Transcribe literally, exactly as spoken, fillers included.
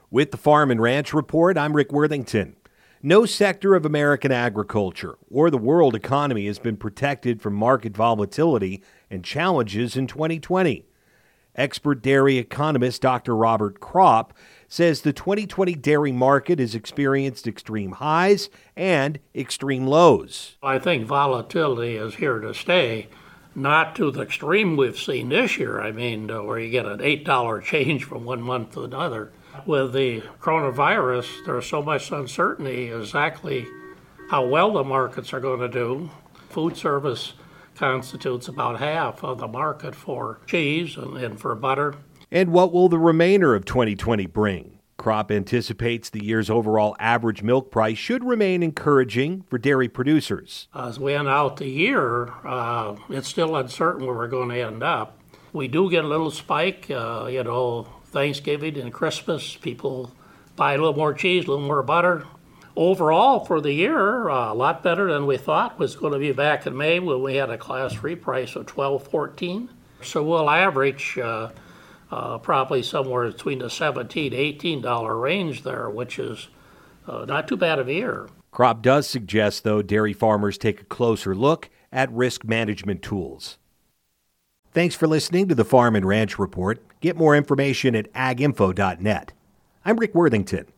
With the Farm and Ranch Report, I'm Rick Worthington. No sector of American agriculture or the world economy has been protected from market volatility and challenges in twenty twenty. Expert dairy economist Doctor Robert Kropp says the twenty twenty dairy market has experienced extreme highs and extreme lows. I think volatility is here to stay, not to the extreme we've seen this year. I mean, uh, where you get an eight dollar change from one month to another. With the coronavirus, there's so much uncertainty exactly how well the markets are going to do. Food service constitutes about half of the market for cheese and, and for butter. And what will the remainder of twenty twenty bring? Kropp anticipates the year's overall average milk price should remain encouraging for dairy producers. As we end out the year, uh, it's still uncertain where we're going to end up. We do get a little spike, uh, you know, Thanksgiving and Christmas. People buy a little more cheese, a little more butter. Overall, for the year, uh, a lot better than we thought was going to be back in May when we had a class three price of twelve fourteen. So we'll average uh, uh, probably somewhere between the seventeen, eighteen dollar range there, which is uh, not too bad of a year. Kropp does suggest, though, dairy farmers take a closer look at risk management tools. Thanks for listening to the Farm and Ranch Report. Get more information at ag info dot net. I'm Rick Worthington.